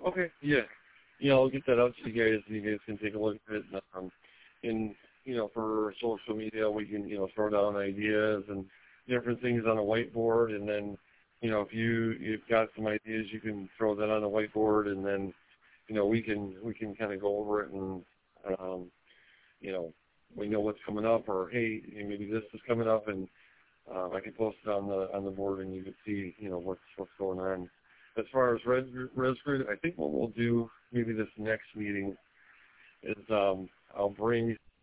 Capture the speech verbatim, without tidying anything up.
Okay, yeah. Yeah, I'll get that out to you guys, and you guys can take a look at it. Um, and, you know, for social media, we can, you know, throw down ideas and different things on a whiteboard, and then, you know, if you, you've got some ideas, you can throw that on a whiteboard, and then, you know, we can, we can kind of go over it, and, um, you know, we know what's coming up, or, hey, maybe this is coming up, and uh, I can post it on the, on the board, and you can see, you know, what's, what's going on. As far as Res, ResGrid, I think what we'll do maybe this next meeting is um, I'll bring